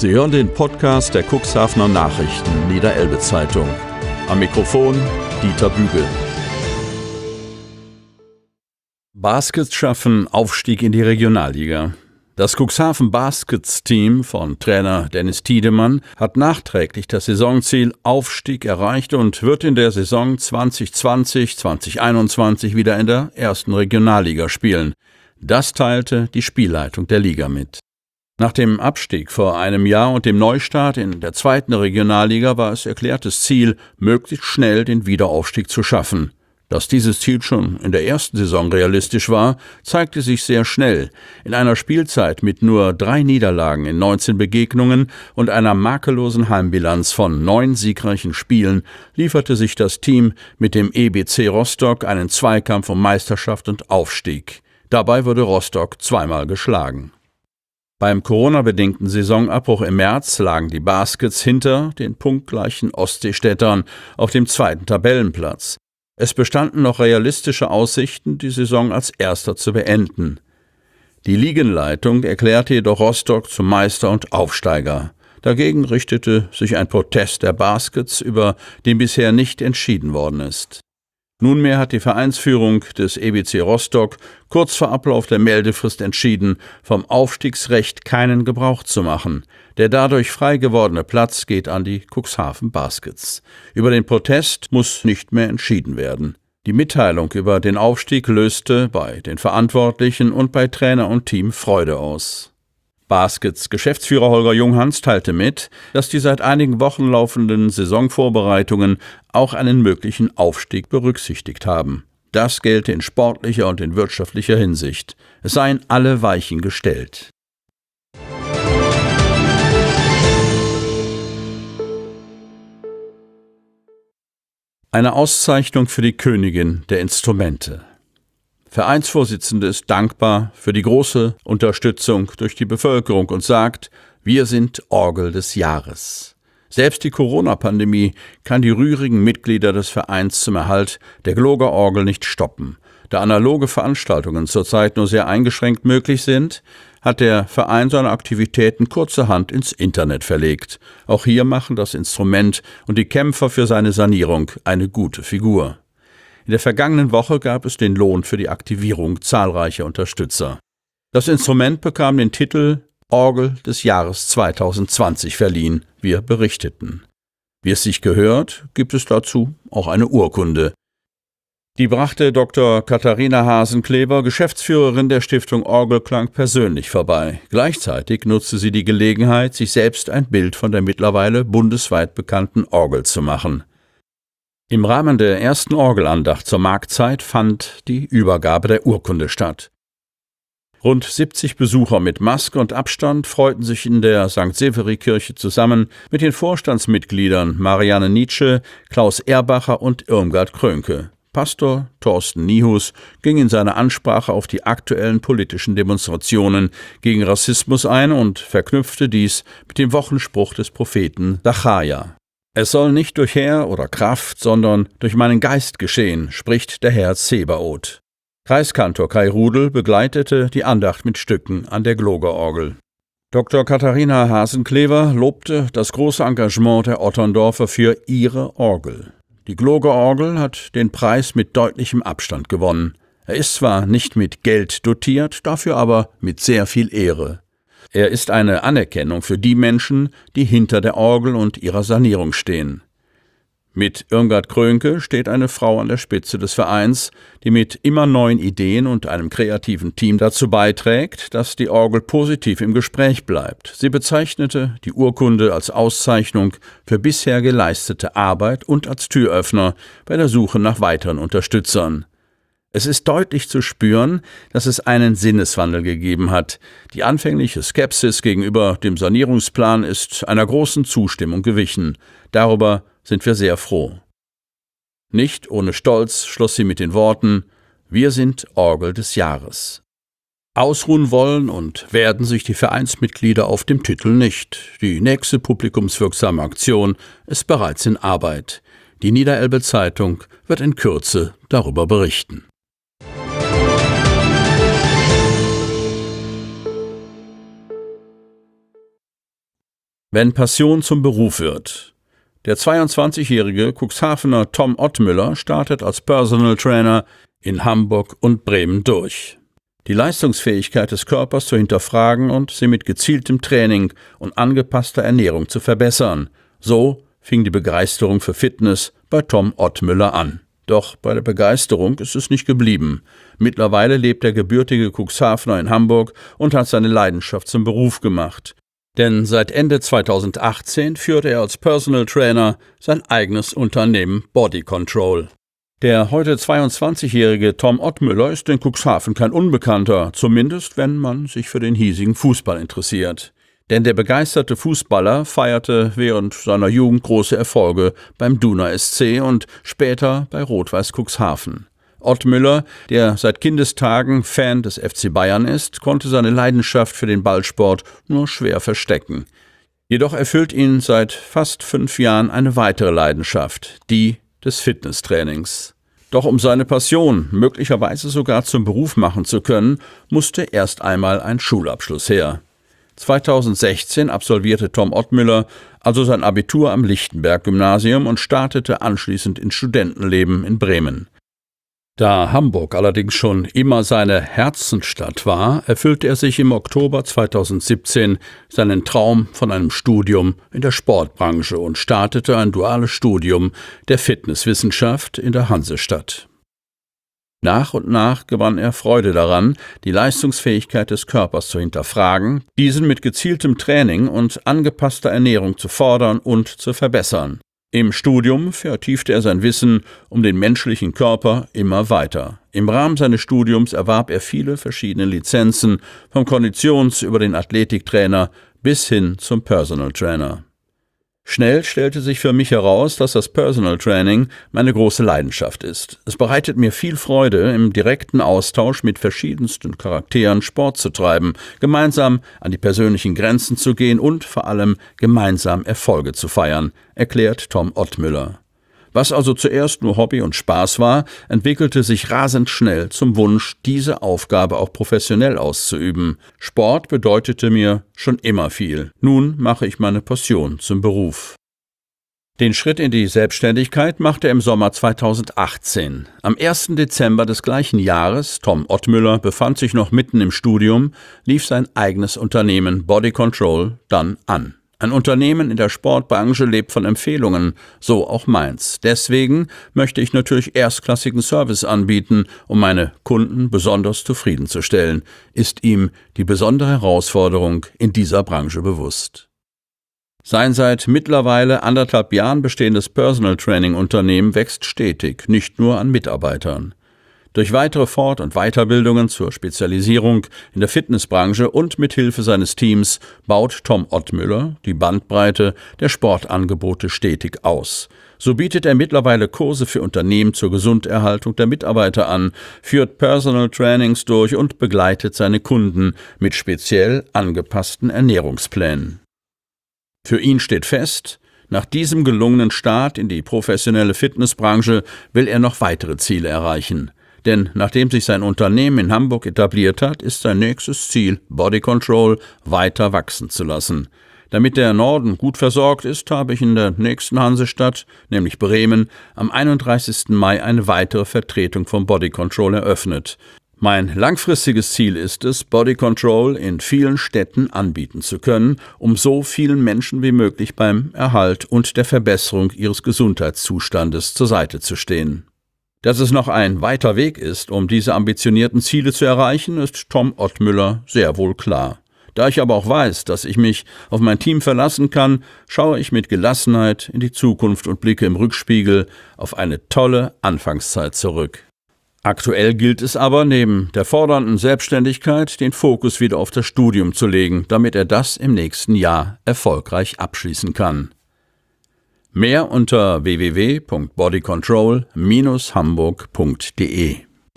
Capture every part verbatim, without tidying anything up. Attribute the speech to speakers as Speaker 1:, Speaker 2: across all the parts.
Speaker 1: Sie hören den Podcast der Cuxhavener Nachrichten Niederelbe-Zeitung. Am Mikrofon Dieter Bügel. Baskets schaffen Aufstieg in die Regionalliga. Das Cuxhaven Baskets Team von Trainer Dennis Tiedemann hat nachträglich das Saisonziel Aufstieg erreicht und wird in der Saison zwanzig zwanzig zwanzig einundzwanzig wieder in der ersten Regionalliga spielen. Das teilte die Spielleitung der Liga mit. Nach dem Abstieg vor einem Jahr und dem Neustart in der zweiten Regionalliga war es erklärtes Ziel, möglichst schnell den Wiederaufstieg zu schaffen. Dass dieses Ziel schon in der ersten Saison realistisch war, zeigte sich sehr schnell. In einer Spielzeit mit nur drei Niederlagen in neunzehn Begegnungen und einer makellosen Heimbilanz von neun siegreichen Spielen lieferte sich das Team mit dem E B C Rostock einen Zweikampf um Meisterschaft und Aufstieg. Dabei wurde Rostock zweimal geschlagen. Beim Corona-bedingten Saisonabbruch im März lagen die Baskets hinter den punktgleichen Ostseestädtern auf dem zweiten Tabellenplatz. Es bestanden noch realistische Aussichten, die Saison als Erster zu beenden. Die Ligenleitung erklärte jedoch Rostock zum Meister und Aufsteiger. Dagegen richtete sich ein Protest der Baskets, über den bisher nicht entschieden worden ist. Nunmehr hat die Vereinsführung des E B C Rostock kurz vor Ablauf der Meldefrist entschieden, vom Aufstiegsrecht keinen Gebrauch zu machen. Der dadurch frei gewordene Platz geht an die Cuxhaven Baskets. Über den Protest muss nicht mehr entschieden werden. Die Mitteilung über den Aufstieg löste bei den Verantwortlichen und bei Trainer und Team Freude aus. Baskets Geschäftsführer Holger Junghans teilte mit, dass die seit einigen Wochen laufenden Saisonvorbereitungen auch einen möglichen Aufstieg berücksichtigt haben. Das gelte in sportlicher und in wirtschaftlicher Hinsicht. Es seien alle Weichen gestellt. Eine Auszeichnung für die Königin der Instrumente. Vereinsvorsitzende ist dankbar für die große Unterstützung durch die Bevölkerung und sagt, wir sind Orgel des Jahres. Selbst die Corona-Pandemie kann die rührigen Mitglieder des Vereins zum Erhalt der Gloger-Orgel nicht stoppen. Da analoge Veranstaltungen zurzeit nur sehr eingeschränkt möglich sind, hat der Verein seine Aktivitäten kurzerhand ins Internet verlegt. Auch hier machen das Instrument und die Kämpfer für seine Sanierung eine gute Figur. In der vergangenen Woche gab es den Lohn für die Aktivierung zahlreicher Unterstützer. Das Instrument bekam den Titel Orgel des Jahres zwanzig zwanzig verliehen, wir berichteten. Wie es sich gehört, gibt es dazu auch eine Urkunde. Die brachte Doktor Katharina Hasenklever, Geschäftsführerin der Stiftung Orgelklang, persönlich vorbei. Gleichzeitig nutzte sie die Gelegenheit, sich selbst ein Bild von der mittlerweile bundesweit bekannten Orgel zu machen. Im Rahmen der ersten Orgelandacht zur Marktzeit fand die Übergabe der Urkunde statt. Rund siebzig Besucher mit Maske und Abstand freuten sich in der Sankt Severi-Kirche zusammen mit den Vorstandsmitgliedern Marianne Nietzsche, Klaus Erbacher und Irmgard Krönke. Pastor Thorsten Niehus ging in seiner Ansprache auf die aktuellen politischen Demonstrationen gegen Rassismus ein und verknüpfte dies mit dem Wochenspruch des Propheten Sacharja. Es soll nicht durch Heer oder Kraft, sondern durch meinen Geist geschehen, spricht der Herr Zebaoth. Kreiskantor Kai Rudel begleitete die Andacht mit Stücken an der Gloger-Orgel. Doktor Katharina Hasenklever lobte das große Engagement der Otterndorfer für ihre Orgel. Die Gloger-Orgel hat den Preis mit deutlichem Abstand gewonnen. Er ist zwar nicht mit Geld dotiert, dafür aber mit sehr viel Ehre. Er ist eine Anerkennung für die Menschen, die hinter der Orgel und ihrer Sanierung stehen. Mit Irmgard Krönke steht eine Frau an der Spitze des Vereins, die mit immer neuen Ideen und einem kreativen Team dazu beiträgt, dass die Orgel positiv im Gespräch bleibt. Sie bezeichnete die Urkunde als Auszeichnung für bisher geleistete Arbeit und als Türöffner bei der Suche nach weiteren Unterstützern. Es ist deutlich zu spüren, dass es einen Sinneswandel gegeben hat. Die anfängliche Skepsis gegenüber dem Sanierungsplan ist einer großen Zustimmung gewichen. Darüber sind wir sehr froh. Nicht ohne Stolz schloss sie mit den Worten: Wir sind Orgel des Jahres. Ausruhen wollen und werden sich die Vereinsmitglieder auf dem Titel nicht. Die nächste publikumswirksame Aktion ist bereits in Arbeit. Die Niederelbe-Zeitung wird in Kürze darüber berichten. Wenn Passion zum Beruf wird. Der zweiundzwanzigjährige Cuxhavener Tom Ottmüller startet als Personal Trainer in Hamburg und Bremen durch. Die Leistungsfähigkeit des Körpers zu hinterfragen und sie mit gezieltem Training und angepasster Ernährung zu verbessern. So fing die Begeisterung für Fitness bei Tom Ottmüller an. Doch bei der Begeisterung ist es nicht geblieben. Mittlerweile lebt der gebürtige Cuxhavener in Hamburg und hat seine Leidenschaft zum Beruf gemacht. Denn seit Ende zweitausendachtzehn führt er als Personal Trainer sein eigenes Unternehmen Body Control. Der heute zweiundzwanzigjährige Tom Ottmüller ist in Cuxhaven kein Unbekannter, zumindest wenn man sich für den hiesigen Fußball interessiert. Denn der begeisterte Fußballer feierte während seiner Jugend große Erfolge beim Duna S C und später bei Rot-Weiß Cuxhaven. Ottmüller, der seit Kindestagen Fan des F C Bayern ist, konnte seine Leidenschaft für den Ballsport nur schwer verstecken. Jedoch erfüllt ihn seit fast fünf Jahren eine weitere Leidenschaft, die des Fitnesstrainings. Doch um seine Passion möglicherweise sogar zum Beruf machen zu können, musste erst einmal ein Schulabschluss her. zweitausendsechzehn absolvierte Tom Ottmüller also sein Abitur am Lichtenberg-Gymnasium und startete anschließend ins Studentenleben in Bremen. Da Hamburg allerdings schon immer seine Herzensstadt war, erfüllte er sich im Oktober zweitausendsiebzehn seinen Traum von einem Studium in der Sportbranche und startete ein duales Studium der Fitnesswissenschaft in der Hansestadt. Nach und nach gewann er Freude daran, die Leistungsfähigkeit des Körpers zu hinterfragen, diesen mit gezieltem Training und angepasster Ernährung zu fordern und zu verbessern. Im Studium vertiefte er sein Wissen um den menschlichen Körper immer weiter. Im Rahmen seines Studiums erwarb er viele verschiedene Lizenzen, vom Konditions- über den Athletiktrainer bis hin zum Personal Trainer. Schnell stellte sich für mich heraus, dass das Personal Training meine große Leidenschaft ist. Es bereitet mir viel Freude, im direkten Austausch mit verschiedensten Charakteren Sport zu treiben, gemeinsam an die persönlichen Grenzen zu gehen und vor allem gemeinsam Erfolge zu feiern, erklärt Tom Ottmüller. Was also zuerst nur Hobby und Spaß war, entwickelte sich rasend schnell zum Wunsch, diese Aufgabe auch professionell auszuüben. Sport bedeutete mir schon immer viel. Nun mache ich meine Passion zum Beruf. Den Schritt in die Selbstständigkeit machte er im Sommer zweitausendachtzehn. Am ersten Dezember des gleichen Jahres, Tom Ottmüller befand sich noch mitten im Studium, lief sein eigenes Unternehmen Body Control dann an. Ein Unternehmen in der Sportbranche lebt von Empfehlungen, so auch meins. Deswegen möchte ich natürlich erstklassigen Service anbieten, um meine Kunden besonders zufriedenzustellen, ist ihm die besondere Herausforderung in dieser Branche bewusst. Sein seit mittlerweile anderthalb Jahren bestehendes Personal Training Unternehmen wächst stetig, nicht nur an Mitarbeitern. Durch weitere Fort- und Weiterbildungen zur Spezialisierung in der Fitnessbranche und mit Hilfe seines Teams baut Tom Ottmüller die Bandbreite der Sportangebote stetig aus. So bietet er mittlerweile Kurse für Unternehmen zur Gesunderhaltung der Mitarbeiter an, führt Personal Trainings durch und begleitet seine Kunden mit speziell angepassten Ernährungsplänen. Für ihn steht fest, nach diesem gelungenen Start in die professionelle Fitnessbranche will er noch weitere Ziele erreichen. Denn nachdem sich sein Unternehmen in Hamburg etabliert hat, ist sein nächstes Ziel, Body Control weiter wachsen zu lassen. Damit der Norden gut versorgt ist, habe ich in der nächsten Hansestadt, nämlich Bremen, am einunddreißigsten Mai eine weitere Vertretung von Body Control eröffnet. Mein langfristiges Ziel ist es, Body Control in vielen Städten anbieten zu können, um so vielen Menschen wie möglich beim Erhalt und der Verbesserung ihres Gesundheitszustandes zur Seite zu stehen. Dass es noch ein weiter Weg ist, um diese ambitionierten Ziele zu erreichen, ist Tom Ottmüller sehr wohl klar. Da ich aber auch weiß, dass ich mich auf mein Team verlassen kann, schaue ich mit Gelassenheit in die Zukunft und blicke im Rückspiegel auf eine tolle Anfangszeit zurück. Aktuell gilt es aber, neben der fordernden Selbstständigkeit den Fokus wieder auf das Studium zu legen, damit er das im nächsten Jahr erfolgreich abschließen kann. Mehr unter w w w punkt body control Bindestrich hamburg punkt d e.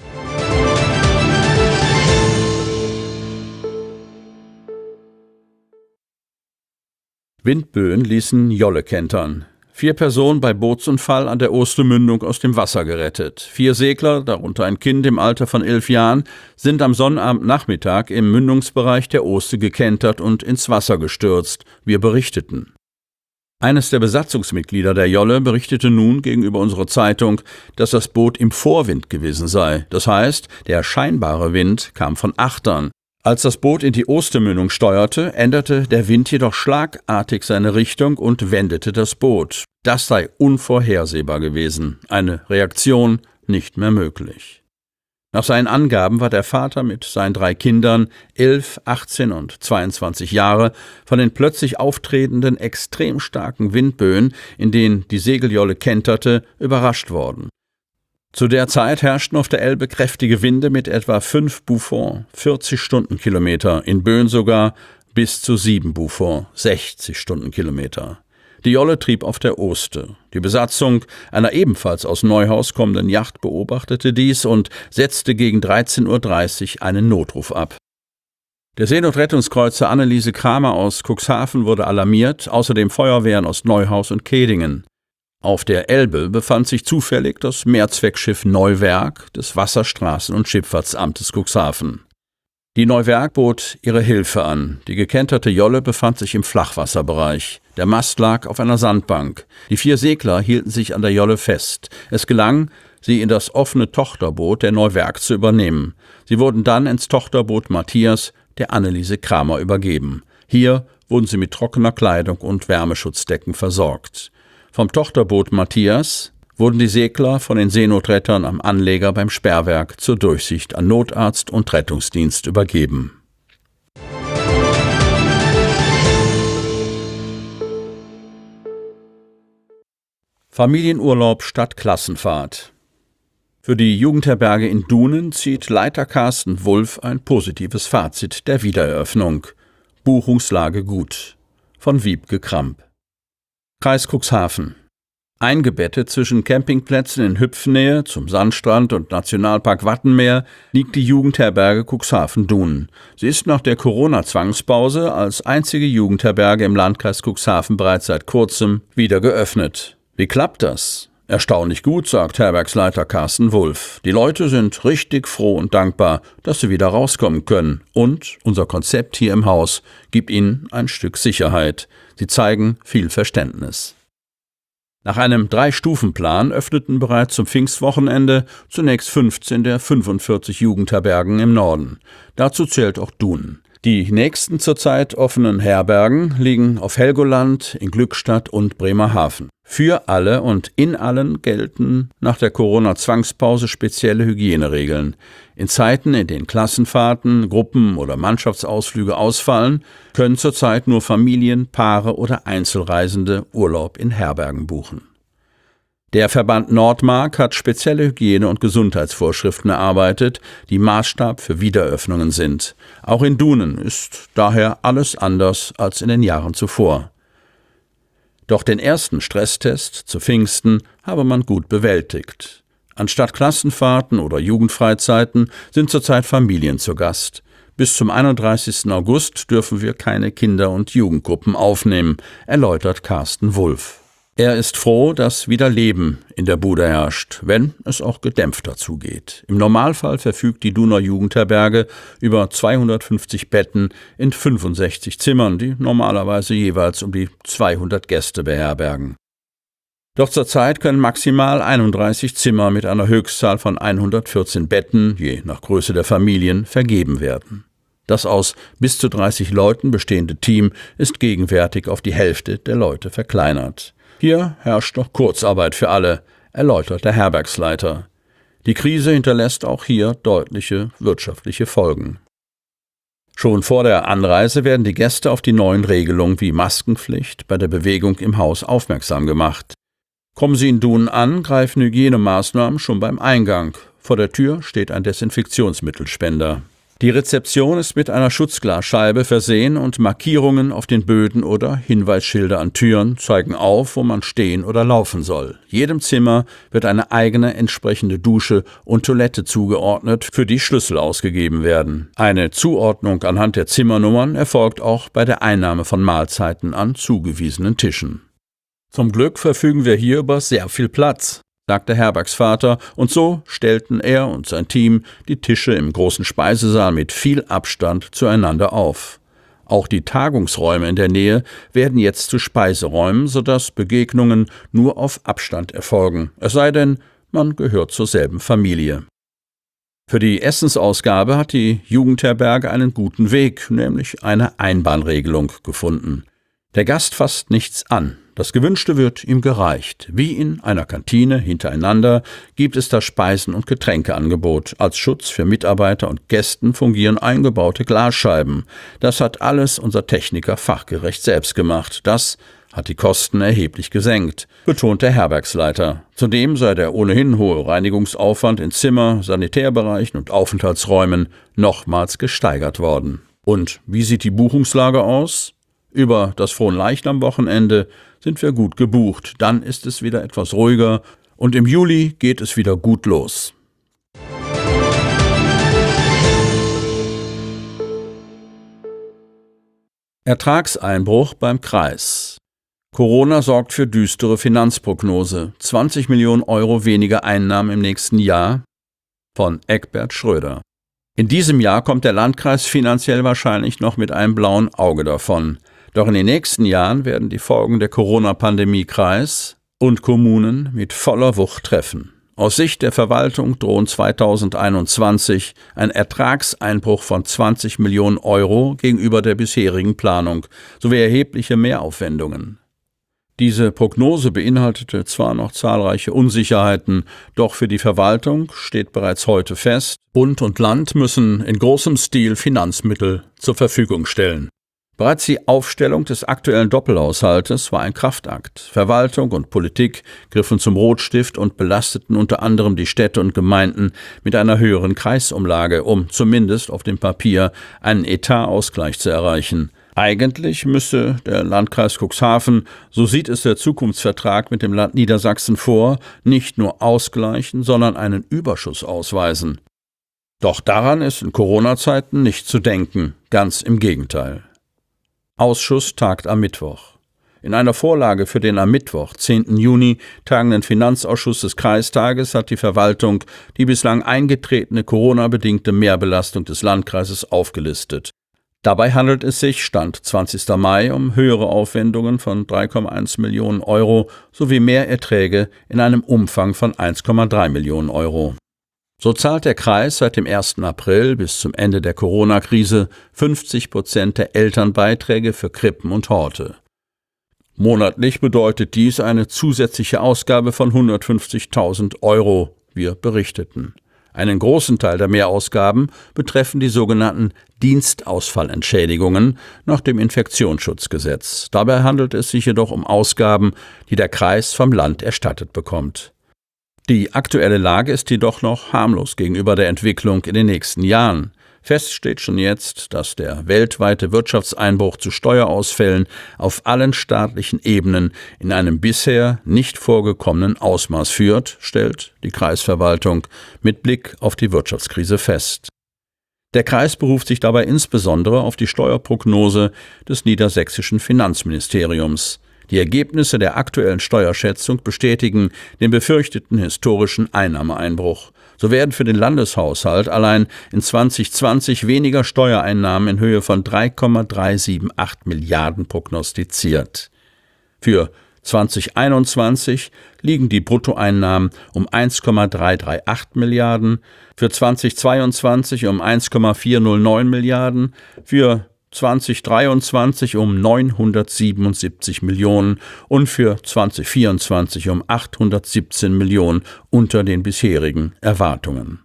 Speaker 1: Windböen ließen Jolle kentern. Vier Personen bei Bootsunfall an der Ostermündung aus dem Wasser gerettet. Vier Segler, darunter ein Kind im Alter von elf Jahren, sind am Sonnabendnachmittag im Mündungsbereich der Oste gekentert und ins Wasser gestürzt. Wir berichteten. Eines der Besatzungsmitglieder der Jolle berichtete nun gegenüber unserer Zeitung, dass das Boot im Vorwind gewesen sei. Das heißt, der scheinbare Wind kam von Achtern. Als das Boot in die Ostermündung steuerte, änderte der Wind jedoch schlagartig seine Richtung und wendete das Boot. Das sei unvorhersehbar gewesen. Eine Reaktion nicht mehr möglich. Nach seinen Angaben war der Vater mit seinen drei Kindern, elf, achtzehn und zweiundzwanzig Jahre, von den plötzlich auftretenden extrem starken Windböen, in denen die Segeljolle kenterte, überrascht worden. Zu der Zeit herrschten auf der Elbe kräftige Winde mit etwa fünf Buffon, vierzig Stundenkilometer, in Böen sogar bis zu sieben Buffon, sechzig Stundenkilometer. Die Jolle trieb auf der Oste. Die Besatzung einer ebenfalls aus Neuhaus kommenden Yacht beobachtete dies und setzte gegen dreizehn Uhr dreißig einen Notruf ab. Der Seenotrettungskreuzer Anneliese Kramer aus Cuxhaven wurde alarmiert, außerdem Feuerwehren aus Neuhaus und Kehdingen. Auf der Elbe befand sich zufällig das Mehrzweckschiff Neuwerk des Wasserstraßen- und Schifffahrtsamtes Cuxhaven. Die Neuwerk bot ihre Hilfe an. Die gekenterte Jolle befand sich im Flachwasserbereich. Der Mast lag auf einer Sandbank. Die vier Segler hielten sich an der Jolle fest. Es gelang, sie in das offene Tochterboot der Neuwerk zu übernehmen. Sie wurden dann ins Tochterboot Matthias der Anneliese Kramer übergeben. Hier wurden sie mit trockener Kleidung und Wärmeschutzdecken versorgt. Vom Tochterboot Matthias wurden die Segler von den Seenotrettern am Anleger beim Sperrwerk zur Durchsicht an Notarzt und Rettungsdienst übergeben. Familienurlaub statt Klassenfahrt. Für die Jugendherberge in Dunen zieht Leiter Carsten Wulff ein positives Fazit der Wiedereröffnung. Buchungslage gut. Von Wiebke Kramp. Kreis Cuxhaven. Eingebettet zwischen Campingplätzen in Hüpfnähe zum Sandstrand und Nationalpark Wattenmeer liegt die Jugendherberge Cuxhaven-Dunen. Sie ist nach der Corona-Zwangspause als einzige Jugendherberge im Landkreis Cuxhaven bereits seit kurzem wieder geöffnet. Wie klappt das? Erstaunlich gut, sagt Herbergsleiter Carsten Wulff. Die Leute sind richtig froh und dankbar, dass sie wieder rauskommen können. Und unser Konzept hier im Haus gibt ihnen ein Stück Sicherheit. Sie zeigen viel Verständnis. Nach einem Drei-Stufen-Plan öffneten bereits zum Pfingstwochenende zunächst fünfzehn der fünfundvierzig Jugendherbergen im Norden. Dazu zählt auch Dunen. Die nächsten zurzeit offenen Herbergen liegen auf Helgoland, in Glückstadt und Bremerhaven. Für alle und in allen gelten nach der Corona-Zwangspause spezielle Hygieneregeln. In Zeiten, in denen Klassenfahrten, Gruppen- oder Mannschaftsausflüge ausfallen, können zurzeit nur Familien, Paare oder Einzelreisende Urlaub in Herbergen buchen. Der Verband Nordmark hat spezielle Hygiene- und Gesundheitsvorschriften erarbeitet, die Maßstab für Wiederöffnungen sind. Auch in Dunen ist daher alles anders als in den Jahren zuvor. Doch den ersten Stresstest zu Pfingsten habe man gut bewältigt. Anstatt Klassenfahrten oder Jugendfreizeiten sind zurzeit Familien zu Gast. Bis zum einunddreißigsten August dürfen wir keine Kinder- und Jugendgruppen aufnehmen, erläutert Carsten Wulff. Er ist froh, dass wieder Leben in der Bude herrscht, wenn es auch gedämpfter zugeht. Im Normalfall verfügt die Duner Jugendherberge über zweihundertfünfzig Betten in fünfundsechzig Zimmern, die normalerweise jeweils um die zweihundert Gäste beherbergen. Doch zurzeit können maximal einunddreißig Zimmer mit einer Höchstzahl von hundertvierzehn Betten, je nach Größe der Familien, vergeben werden. Das aus bis zu dreißig Leuten bestehende Team ist gegenwärtig auf die Hälfte der Leute verkleinert. Hier herrscht noch Kurzarbeit für alle, erläutert der Herbergsleiter. Die Krise hinterlässt auch hier deutliche wirtschaftliche Folgen. Schon vor der Anreise werden die Gäste auf die neuen Regelungen wie Maskenpflicht bei der Bewegung im Haus aufmerksam gemacht. Kommen sie in Dunen an, greifen Hygienemaßnahmen schon beim Eingang. Vor der Tür steht ein Desinfektionsmittelspender. Die Rezeption ist mit einer Schutzglasscheibe versehen und Markierungen auf den Böden oder Hinweisschilder an Türen zeigen auf, wo man stehen oder laufen soll. Jedem Zimmer wird eine eigene entsprechende Dusche und Toilette zugeordnet, für die Schlüssel ausgegeben werden. Eine Zuordnung anhand der Zimmernummern erfolgt auch bei der Einnahme von Mahlzeiten an zugewiesenen Tischen. Zum Glück verfügen wir hier über sehr viel Platz, sagt der Herbergsvater, und so stellten er und sein Team die Tische im großen Speisesaal mit viel Abstand zueinander auf. Auch die Tagungsräume in der Nähe werden jetzt zu Speiseräumen, sodass Begegnungen nur auf Abstand erfolgen, es sei denn, man gehört zur selben Familie. Für die Essensausgabe hat die Jugendherberge einen guten Weg, nämlich eine Einbahnregelung gefunden. Der Gast fasst nichts an. Das Gewünschte wird ihm gereicht. Wie in einer Kantine hintereinander gibt es das Speisen- und Getränkeangebot. Als Schutz für Mitarbeiter und Gästen fungieren eingebaute Glasscheiben. Das hat alles unser Techniker fachgerecht selbst gemacht. Das hat die Kosten erheblich gesenkt, betont der Herbergsleiter. Zudem sei der ohnehin hohe Reinigungsaufwand in Zimmer, Sanitärbereichen und Aufenthaltsräumen nochmals gesteigert worden. Und wie sieht die Buchungslage aus? Über das Fronleichnam-Wochenende sind wir gut gebucht, dann ist es wieder etwas ruhiger und im Juli geht es wieder gut los. Ertragseinbruch beim Kreis. Corona sorgt für düstere Finanzprognose. zwanzig Millionen Euro weniger Einnahmen im nächsten Jahr. Von Eckbert Schröder. In diesem Jahr kommt der Landkreis finanziell wahrscheinlich noch mit einem blauen Auge davon. Doch in den nächsten Jahren werden die Folgen der Corona-Pandemie Kreis und Kommunen mit voller Wucht treffen. Aus Sicht der Verwaltung drohen zweitausendeinundzwanzig ein Ertragseinbruch von zwanzig Millionen Euro gegenüber der bisherigen Planung sowie erhebliche Mehraufwendungen. Diese Prognose beinhaltete zwar noch zahlreiche Unsicherheiten, doch für die Verwaltung steht bereits heute fest, Bund und Land müssen in großem Stil Finanzmittel zur Verfügung stellen. Bereits die Aufstellung des aktuellen Doppelhaushaltes war ein Kraftakt. Verwaltung und Politik griffen zum Rotstift und belasteten unter anderem die Städte und Gemeinden mit einer höheren Kreisumlage, um zumindest auf dem Papier einen Etatausgleich zu erreichen. Eigentlich müsse der Landkreis Cuxhaven, so sieht es der Zukunftsvertrag mit dem Land Niedersachsen vor, nicht nur ausgleichen, sondern einen Überschuss ausweisen. Doch daran ist in Corona-Zeiten nicht zu denken, ganz im Gegenteil. Ausschuss tagt am Mittwoch. In einer Vorlage für den am Mittwoch, zehnten Juni, tagenden Finanzausschuss des Kreistages hat die Verwaltung die bislang eingetretene Corona-bedingte Mehrbelastung des Landkreises aufgelistet. Dabei handelt es sich, Stand zwanzigsten Mai, um höhere Aufwendungen von drei Komma eins Millionen Euro sowie Mehrerträge in einem Umfang von eins Komma drei Millionen Euro. So zahlt der Kreis seit dem ersten April bis zum Ende der Corona-Krise fünfzig Prozent der Elternbeiträge für Krippen und Horte. Monatlich bedeutet dies eine zusätzliche Ausgabe von hundertfünfzigtausend Euro, wir berichteten. Einen großen Teil der Mehrausgaben betreffen die sogenannten Dienstausfallentschädigungen nach dem Infektionsschutzgesetz. Dabei handelt es sich jedoch um Ausgaben, die der Kreis vom Land erstattet bekommt. Die aktuelle Lage ist jedoch noch harmlos gegenüber der Entwicklung in den nächsten Jahren. Fest steht schon jetzt, dass der weltweite Wirtschaftseinbruch zu Steuerausfällen auf allen staatlichen Ebenen in einem bisher nicht vorgekommenen Ausmaß führt, stellt die Kreisverwaltung mit Blick auf die Wirtschaftskrise fest. Der Kreis beruft sich dabei insbesondere auf die Steuerprognose des niedersächsischen Finanzministeriums. Die Ergebnisse der aktuellen Steuerschätzung bestätigen den befürchteten historischen Einnahmeeinbruch. So werden für den Landeshaushalt allein in zwanzig zwanzig weniger Steuereinnahmen in Höhe von drei Komma drei sieben acht Milliarden prognostiziert. Für zwanzig einundzwanzig liegen die Bruttoeinnahmen um eins Komma drei drei acht Milliarden, für zwanzig zweiundzwanzig um eins Komma vier null neun Milliarden, für zwanzig dreiundzwanzig um neunhundertsiebenundsiebzig Millionen und für zwanzig vierundzwanzig um achthundertsiebzehn Millionen unter den bisherigen Erwartungen.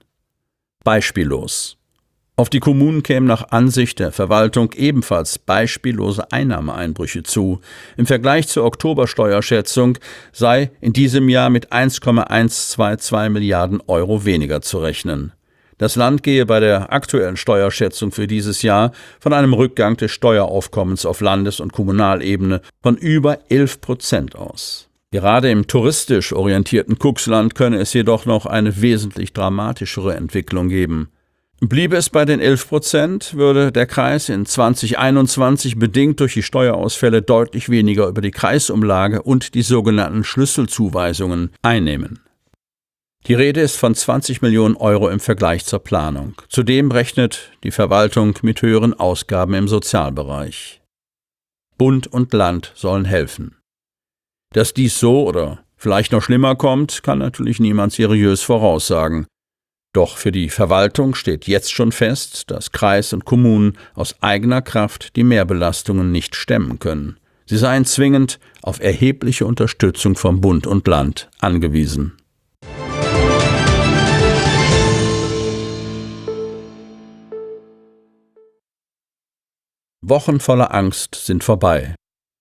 Speaker 1: Beispiellos. Auf die Kommunen kämen nach Ansicht der Verwaltung ebenfalls beispiellose Einnahmeeinbrüche zu. Im Vergleich zur Oktobersteuerschätzung sei in diesem Jahr mit eins Komma hundertzweiundzwanzig Milliarden Euro weniger zu rechnen. Das Land gehe bei der aktuellen Steuerschätzung für dieses Jahr von einem Rückgang des Steueraufkommens auf Landes- und Kommunalebene von über elf Prozent aus. Gerade im touristisch orientierten Cuxland könne es jedoch noch eine wesentlich dramatischere Entwicklung geben. Bliebe es bei den elf Prozent, würde der Kreis in zwanzig einundzwanzig bedingt durch die Steuerausfälle deutlich weniger über die Kreisumlage und die sogenannten Schlüsselzuweisungen einnehmen. Die Rede ist von zwanzig Millionen Euro im Vergleich zur Planung. Zudem rechnet die Verwaltung mit höheren Ausgaben im Sozialbereich. Bund und Land sollen helfen. Dass dies so oder vielleicht noch schlimmer kommt, kann natürlich niemand seriös voraussagen. Doch für die Verwaltung steht jetzt schon fest, dass Kreis und Kommunen aus eigener Kraft die Mehrbelastungen nicht stemmen können. Sie seien zwingend auf erhebliche Unterstützung von Bund und Land angewiesen. Wochen voller Angst sind vorbei.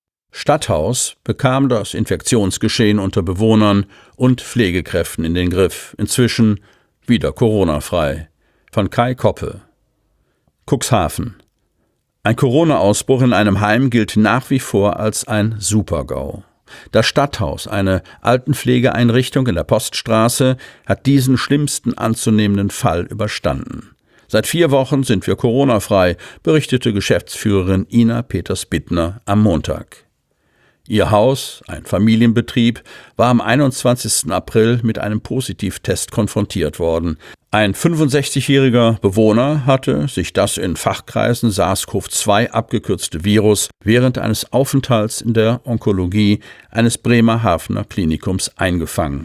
Speaker 1: Stadthaus bekam das Infektionsgeschehen unter Bewohnern und Pflegekräften in den Griff. Inzwischen wieder Corona-frei. Von Kai Koppe. Cuxhaven. Ein Corona-Ausbruch in einem Heim gilt nach wie vor als ein Super-GAU. Das Stadthaus, eine Altenpflegeeinrichtung in der Poststraße, hat diesen schlimmsten anzunehmenden Fall überstanden. Seit vier Wochen sind wir Corona-frei, berichtete Geschäftsführerin Ina Peters-Bittner am Montag. Ihr Haus, ein Familienbetrieb, war am einundzwanzigsten April mit einem Positivtest konfrontiert worden. Ein fünfundsechzigjähriger Bewohner hatte sich das in Fachkreisen SARS-C o V zwei abgekürzte Virus während eines Aufenthalts in der Onkologie eines Bremerhavener Klinikums eingefangen.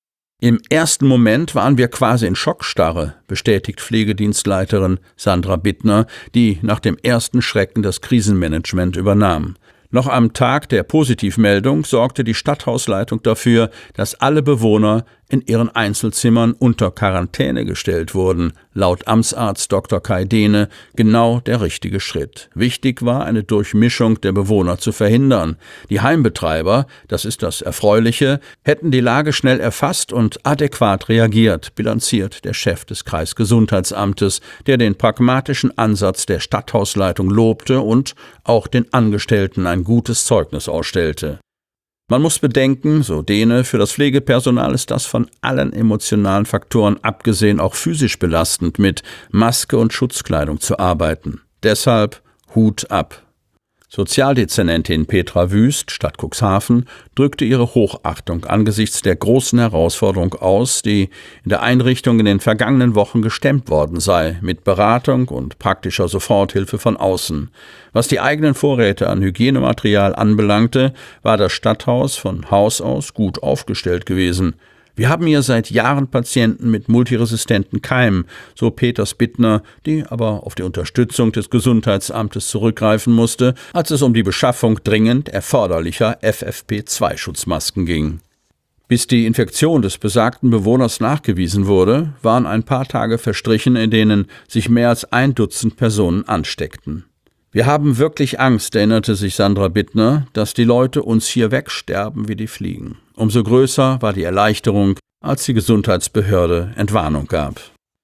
Speaker 1: Im ersten Moment waren wir quasi in Schockstarre, bestätigt Pflegedienstleiterin Sandra Bittner, die nach dem ersten Schrecken das Krisenmanagement übernahm. Noch am Tag der Positivmeldung sorgte die Stadthausleitung dafür, dass alle Bewohner in ihren Einzelzimmern unter Quarantäne gestellt wurden. Laut Amtsarzt Doktor Kai Dehne genau der richtige Schritt. Wichtig war, eine Durchmischung der Bewohner zu verhindern. Die Heimbetreiber, das ist das Erfreuliche, hätten die Lage schnell erfasst und adäquat reagiert, bilanziert der Chef des Kreisgesundheitsamtes, der den pragmatischen Ansatz der Stadthausleitung lobte und auch den Angestellten ein gutes Zeugnis ausstellte. Man muss bedenken, so Dehne, für das Pflegepersonal ist das von allen emotionalen Faktoren abgesehen auch physisch belastend, mit Maske und Schutzkleidung zu arbeiten. Deshalb Hut ab. Sozialdezernentin Petra Wüst, Stadt Cuxhaven, drückte ihre Hochachtung angesichts der großen Herausforderung aus, die in der Einrichtung in den vergangenen Wochen gestemmt worden sei, mit Beratung und praktischer Soforthilfe von außen. Was die eigenen Vorräte an Hygienematerial anbelangte, war das Stadthaus von Haus aus gut aufgestellt gewesen. Wir haben hier seit Jahren Patienten mit multiresistenten Keimen, so Peters Bittner, die aber auf die Unterstützung des Gesundheitsamtes zurückgreifen musste, als es um die Beschaffung dringend erforderlicher F F P zwei Schutzmasken ging. Bis die Infektion des besagten Bewohners nachgewiesen wurde, waren ein paar Tage verstrichen, in denen sich mehr als ein Dutzend Personen ansteckten. Wir haben wirklich Angst, erinnerte sich Sandra Bittner, dass die Leute uns hier wegsterben wie die Fliegen. Umso größer war die Erleichterung, als die Gesundheitsbehörde Entwarnung gab.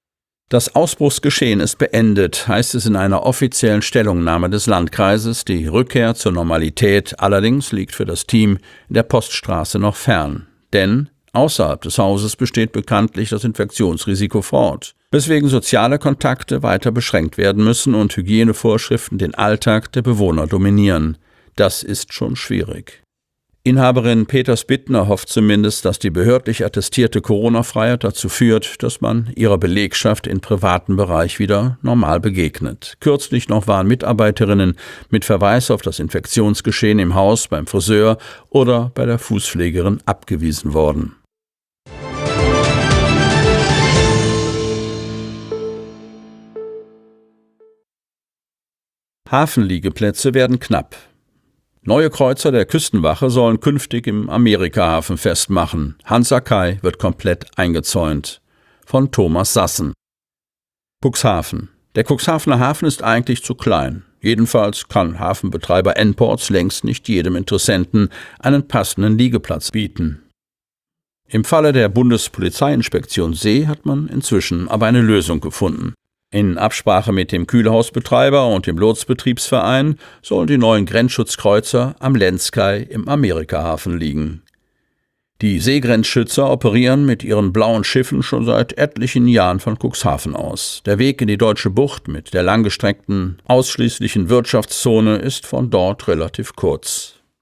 Speaker 1: Das Ausbruchsgeschehen ist beendet, heißt es in einer offiziellen Stellungnahme des Landkreises. Die Rückkehr zur Normalität allerdings liegt für das Team in der Poststraße noch fern. Denn außerhalb des Hauses besteht bekanntlich das Infektionsrisiko fort, weswegen soziale Kontakte weiter beschränkt werden müssen und Hygienevorschriften den Alltag der Bewohner dominieren. Das ist schon schwierig. Inhaberin Peters Bittner hofft zumindest, dass die behördlich attestierte Corona-Freiheit dazu führt, dass man ihrer Belegschaft im privaten Bereich wieder normal begegnet. Kürzlich noch waren Mitarbeiterinnen mit Verweis auf das Infektionsgeschehen im Haus, beim Friseur oder bei der Fußpflegerin abgewiesen worden. Hafenliegeplätze werden knapp. Neue Kreuzer der Küstenwache sollen künftig im Amerikahafen festmachen. Hansa Kai wird komplett eingezäunt. Von Thomas Sassen. Cuxhaven. Der Cuxhavener Hafen ist eigentlich zu klein. Jedenfalls kann Hafenbetreiber N-Ports längst nicht jedem Interessenten einen passenden Liegeplatz bieten. Im Falle der Bundespolizeiinspektion See hat man inzwischen aber eine Lösung gefunden. In Absprache mit dem Kühlhausbetreiber und dem Lotsenbetriebsverein sollen die neuen Grenzschutzkreuzer am Lenzkai im Amerikahafen liegen. Die Seegrenzschützer operieren mit ihren blauen Schiffen schon seit etlichen Jahren von Cuxhaven aus. Der Weg in die deutsche Bucht mit der langgestreckten, ausschließlichen Wirtschaftszone ist von dort relativ kurz.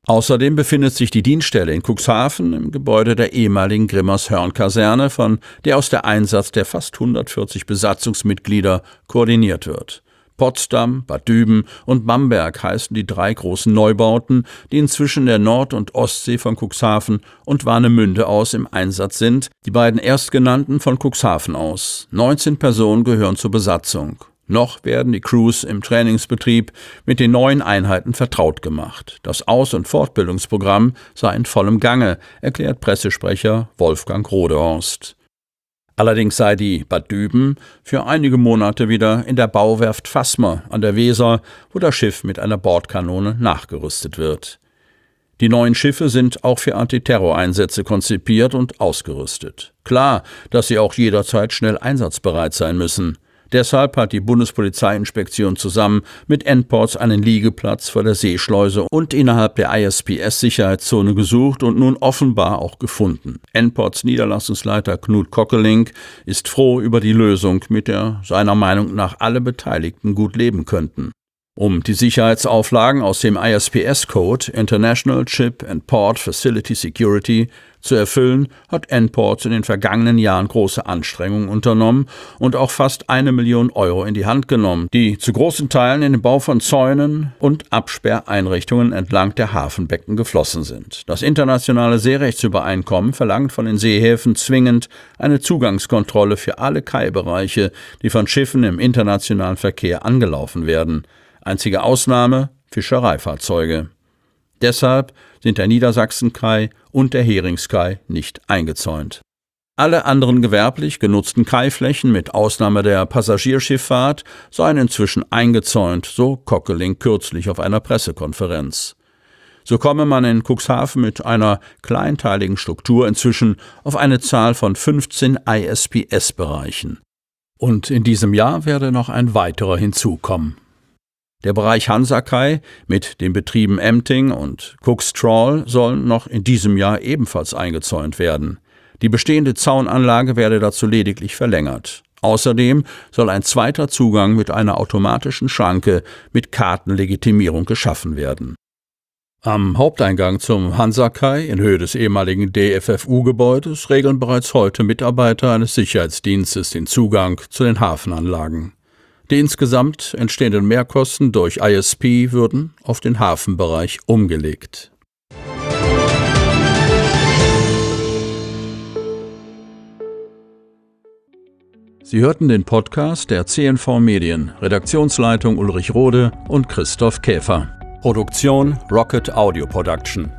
Speaker 1: Außerdem befindet sich die Dienststelle in Cuxhaven im Gebäude der ehemaligen Grimmershörn-Kaserne, von der aus der Einsatz der fast hundertvierzig Besatzungsmitglieder koordiniert wird. Potsdam, Bad Düben und Bamberg heißen die drei großen Neubauten, die inzwischen der Nord- und Ostsee von Cuxhaven und Warnemünde aus im Einsatz sind, die beiden erstgenannten von Cuxhaven aus. neunzehn Personen gehören zur Besatzung. Noch werden die Crews im Trainingsbetrieb mit den neuen Einheiten vertraut gemacht. Das Aus- und Fortbildungsprogramm sei in vollem Gange, erklärt Pressesprecher Wolfgang Rodehorst. Allerdings sei die Bad Düben für einige Monate wieder in der Bauwerft Fassmer an der Weser, wo das Schiff mit einer Bordkanone nachgerüstet wird. Die neuen Schiffe sind auch für Antiterroreinsätze konzipiert und ausgerüstet. Klar, dass sie auch jederzeit schnell einsatzbereit sein müssen. Deshalb hat die Bundespolizeiinspektion zusammen mit N-Ports einen Liegeplatz vor der Seeschleuse und innerhalb der I S P S-Sicherheitszone gesucht und nun offenbar auch gefunden. N-Ports Niederlassungsleiter Knut Kockelink ist froh über die Lösung, mit der seiner Meinung nach alle Beteiligten gut leben könnten. Um die Sicherheitsauflagen aus dem I S P S-Code International Ship and Port Facility Security zu erfüllen, hat N-Ports in den vergangenen Jahren große Anstrengungen unternommen und auch fast eine Million Euro in die Hand genommen, die zu großen Teilen in den Bau von Zäunen und Absperreinrichtungen entlang der Hafenbecken geflossen sind. Das internationale Seerechtsübereinkommen verlangt von den Seehäfen zwingend eine Zugangskontrolle für alle Kaibereiche, die von Schiffen im internationalen Verkehr angelaufen werden. Einzige Ausnahme: Fischereifahrzeuge. Deshalb sind der Niedersachsenkai und der Heringskai nicht eingezäunt. Alle anderen gewerblich genutzten Kaiflächen mit Ausnahme der Passagierschifffahrt seien inzwischen eingezäunt, so Kockelink kürzlich auf einer Pressekonferenz. So komme man in Cuxhaven mit einer kleinteiligen Struktur inzwischen auf eine Zahl von fünfzehn I S P S-Bereichen. Und in diesem Jahr werde noch ein weiterer hinzukommen. Der Bereich Hansakai mit den Betrieben Emting und Cuxtrawl soll noch in diesem Jahr ebenfalls eingezäunt werden. Die bestehende Zaunanlage werde dazu lediglich verlängert. Außerdem soll ein zweiter Zugang mit einer automatischen Schranke mit Kartenlegitimierung geschaffen werden. Am Haupteingang zum Hansakai in Höhe des ehemaligen D F F U-Gebäudes regeln bereits heute Mitarbeiter eines Sicherheitsdienstes den Zugang zu den Hafenanlagen. Die insgesamt entstehenden Mehrkosten durch I S P würden auf den Hafenbereich umgelegt. Sie hörten den Podcast der C N V Medien, Redaktionsleitung Ulrich Rode und Christoph Käfer. Produktion Rocket Audio Production.